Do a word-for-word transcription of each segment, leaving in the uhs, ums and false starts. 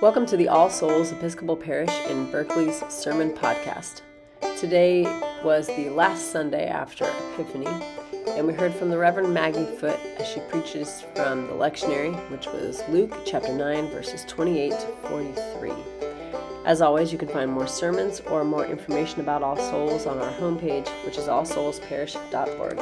Welcome to the All Souls Episcopal Parish in Berkeley's Sermon Podcast. Today was the last Sunday after Epiphany, and we heard from the Reverend Maggie Foote as she preaches from the lectionary, which was Luke chapter nine, verses twenty-eight to forty-three. As always, you can find more sermons or more information about All Souls on our homepage, which is all souls parish dot org.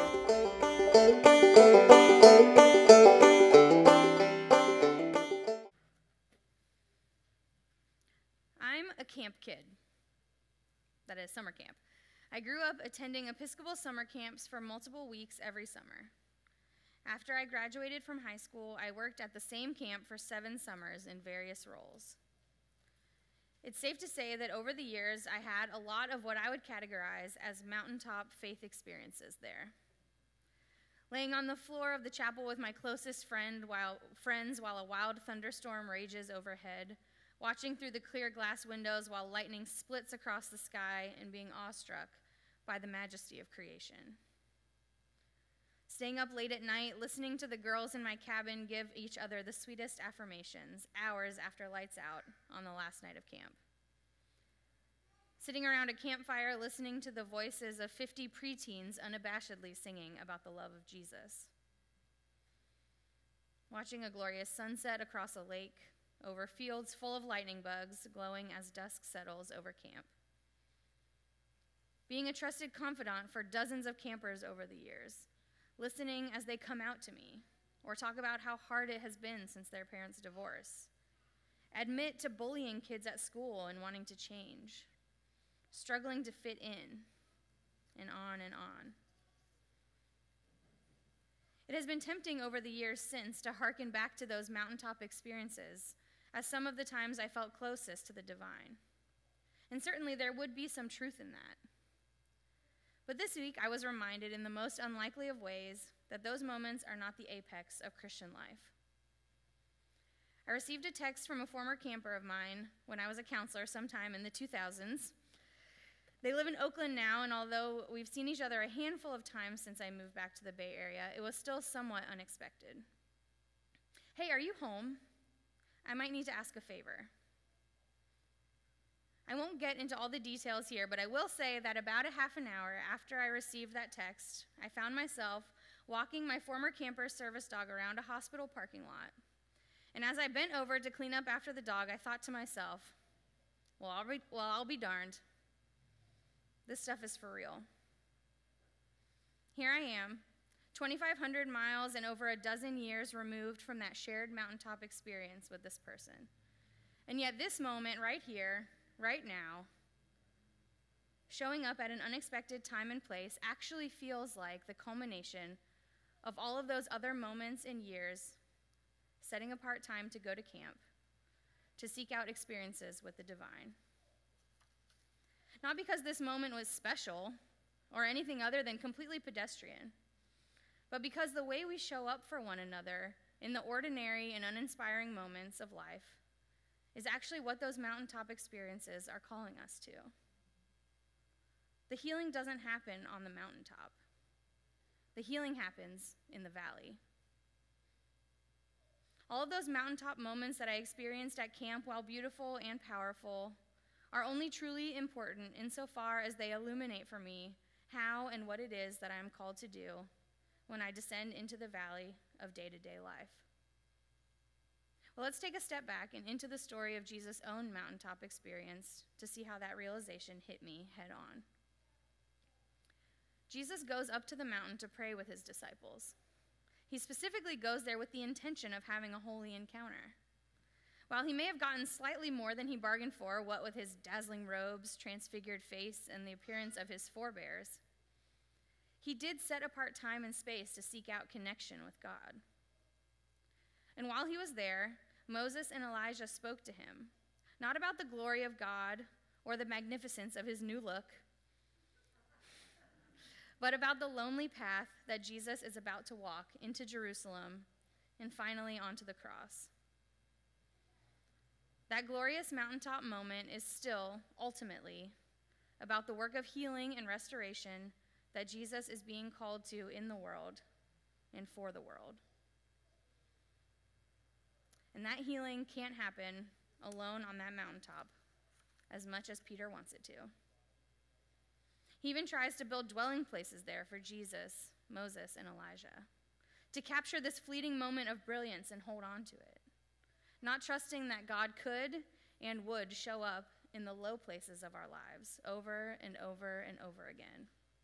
A camp kid. That is summer camp. I grew up attending Episcopal summer camps for multiple weeks every summer. After I graduated from high school, I worked at the same camp for seven summers in various roles. It's safe to say that over the years, I had a lot of what I would categorize as mountaintop faith experiences there. Laying on the floor of the chapel with my closest friend while, friends while a wild thunderstorm rages overhead, watching through the clear glass windows while lightning splits across the sky and being awestruck by the majesty of creation. Staying up late at night, listening to the girls in my cabin give each other the sweetest affirmations hours after lights out on the last night of camp. Sitting around a campfire listening to the voices of fifty preteens unabashedly singing about the love of Jesus. Watching a glorious sunset across a lake, over fields full of lightning bugs glowing as dusk settles over camp. Being a trusted confidant for dozens of campers over the years, listening as they come out to me or talk about how hard it has been since their parents' divorce. Admit to bullying kids at school and wanting to change, struggling to fit in, and on and on. It has been tempting over the years since to hearken back to those mountaintop experiences as some of the times I felt closest to the divine. And certainly there would be some truth in that. But this week I was reminded in the most unlikely of ways that those moments are not the apex of Christian life. I received a text from a former camper of mine when I was a counselor sometime in the two thousands. They live in Oakland now, and although we've seen each other a handful of times since I moved back to the Bay Area, it was still somewhat unexpected. Hey, are you home? I might need to ask a favor. I won't get into all the details here, but I will say that about a half an hour after I received that text, I found myself walking my former camper service dog around a hospital parking lot. And as I bent over to clean up after the dog, I thought to myself, well, I'll be, well, I'll be darned. This stuff is for real. Here I am, twenty-five hundred miles and over a dozen years removed from that shared mountaintop experience with this person. And yet this moment right here, right now, showing up at an unexpected time and place actually feels like the culmination of all of those other moments and years, setting apart time to go to camp, to seek out experiences with the divine. Not because this moment was special or anything other than completely pedestrian, but because the way we show up for one another in the ordinary and uninspiring moments of life is actually what those mountaintop experiences are calling us to. The healing doesn't happen on the mountaintop. The healing happens in the valley. All of those mountaintop moments that I experienced at camp, while beautiful and powerful, are only truly important insofar as they illuminate for me how and what it is that I am called to do when I descend into the valley of day-to-day life. Well, let's take a step back and into the story of Jesus' own mountaintop experience to see how that realization hit me head on. Jesus goes up to the mountain to pray with his disciples. He specifically goes there with the intention of having a holy encounter. While he may have gotten slightly more than he bargained for, what with his dazzling robes, transfigured face, and the appearance of his forebears, he did set apart time and space to seek out connection with God. And while he was there, Moses and Elijah spoke to him, not about the glory of God or the magnificence of his new look, but about the lonely path that Jesus is about to walk into Jerusalem and finally onto the cross. That glorious mountaintop moment is still, ultimately, about the work of healing and restoration that Jesus is being called to in the world and for the world. And that healing can't happen alone on that mountaintop, as much as Peter wants it to. He even tries to build dwelling places there for Jesus, Moses, and Elijah, to capture this fleeting moment of brilliance and hold on to it, not trusting that God could and would show up in the low places of our lives over and over and over again.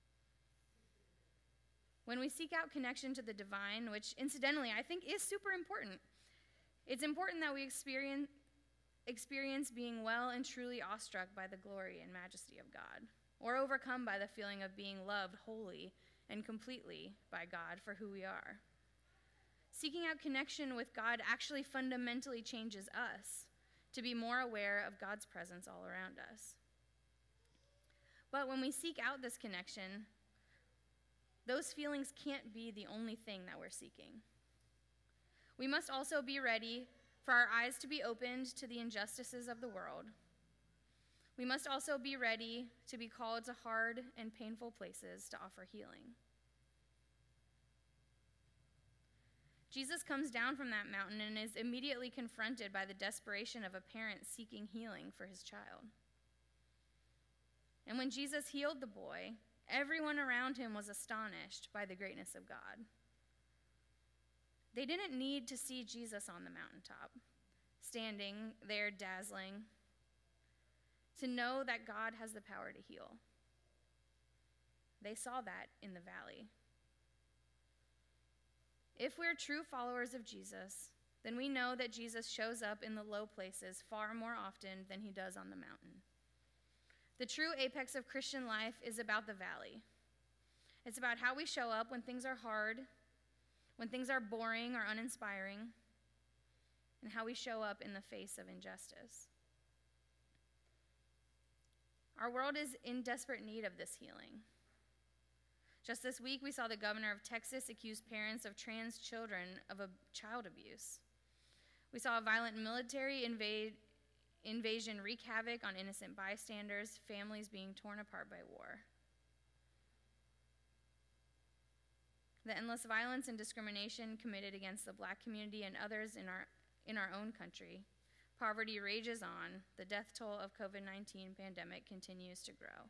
When we seek out connection to the divine, which incidentally I think is super important, it's important that we experience, experience being well and truly awestruck by the glory and majesty of God, or overcome by the feeling of being loved wholly and completely by God for who we are. Seeking out connection with God actually fundamentally changes us to be more aware of God's presence all around us. But when we seek out this connection, those feelings can't be the only thing that we're seeking. We must also be ready for our eyes to be opened to the injustices of the world. We must also be ready to be called to hard and painful places to offer healing. Jesus comes down from that mountain and is immediately confronted by the desperation of a parent seeking healing for his child. And when Jesus healed the boy, everyone around him was astonished by the greatness of God. They didn't need to see Jesus on the mountaintop, standing there dazzling, to know that God has the power to heal. They saw that in the valley. If we're true followers of Jesus, then we know that Jesus shows up in the low places far more often than he does on the mountain. The true apex of Christian life is about the valley. It's about how we show up when things are hard, when things are boring or uninspiring, and how we show up in the face of injustice. Our world is in desperate need of this healing. Just this week, we saw the governor of Texas accuse parents of trans children of a child abuse. We saw a violent military invade, invasion wreak havoc on innocent bystanders, families being torn apart by war. The endless violence and discrimination committed against the Black community and others in our, in our own country. Poverty rages on. The death toll of covid nineteen pandemic continues to grow.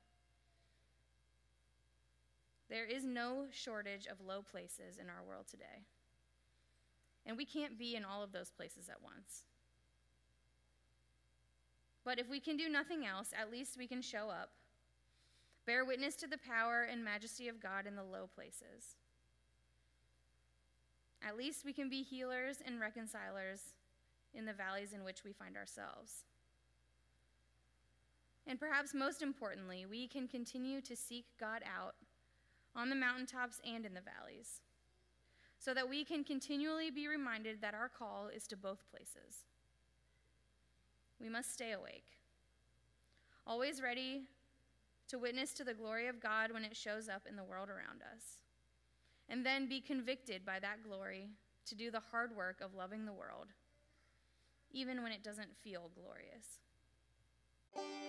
There is no shortage of low places in our world today. And we can't be in all of those places at once. But if we can do nothing else, at least we can show up, bear witness to the power and majesty of God in the low places. At least we can be healers and reconcilers in the valleys in which we find ourselves. And perhaps most importantly, we can continue to seek God out on the mountaintops and in the valleys, so that we can continually be reminded that our call is to both places. We must stay awake, always ready to witness to the glory of God when it shows up in the world around us, and then be convicted by that glory to do the hard work of loving the world, even when it doesn't feel glorious.